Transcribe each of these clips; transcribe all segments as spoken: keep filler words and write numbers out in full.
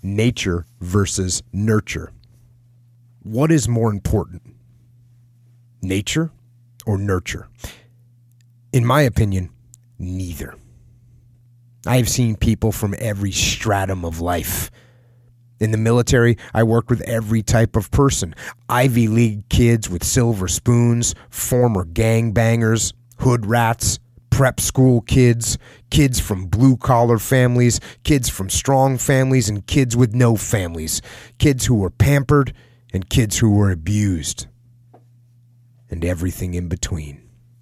nature versus nurture. What is more important, nature or nurture? In my opinion, neither. I have seen people from every stratum of life. In the military, I worked with every type of person. Ivy League kids with silver spoons, former gangbangers, hood rats, prep school kids, kids from blue-collar families, kids from strong families, and kids with no families, kids who were pampered and kids who were abused, and everything in between.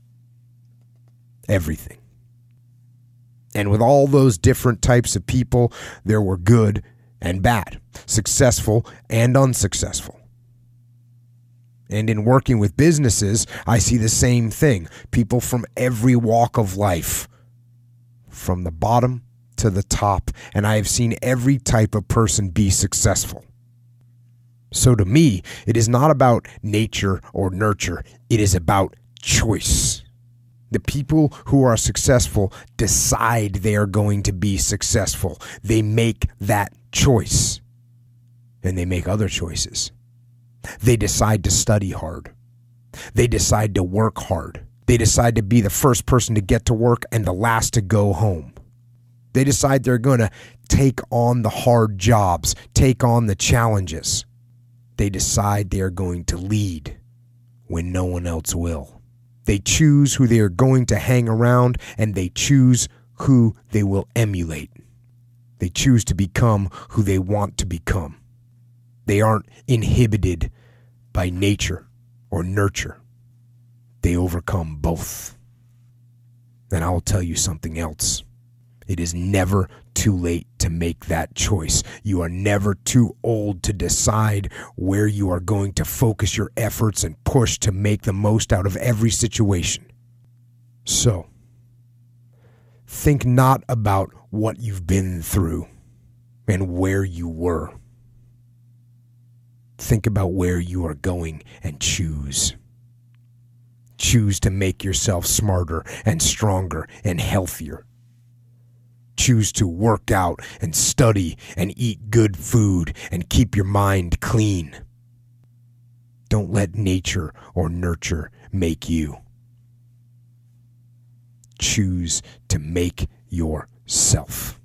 Everything. And with all those different types of people, there were good and bad, successful and unsuccessful. And in working with businesses, I see the same thing. People from every walk of life, from the bottom to the top, and I have seen every type of person be successful. So to me, it is not about nature or nurture. It is about choice. The people who are successful decide they are going to be successful. They make that choice. And they make other choices. They decide to study hard. They decide to work hard. They decide to be the first person to get to work and the last to go home. They decide they're going to take on the hard jobs, take on the challenges. They decide they are going to lead when no one else will. They choose who they are going to hang around, and they choose who they will emulate. They choose to become who they want to become. They aren't inhibited by nature or nurture. They overcome both. And I will tell you something else. It is never too late to make that choice. You are never too old to decide where you are going to focus your efforts and push to make the most out of every situation. So, think not about what you've been through and where you were. Think about where you are going and choose. Choose to make yourself smarter and stronger and healthier. Choose to work out and study and eat good food and keep your mind clean. Don't let nature or nurture make you. Choose to make yourself.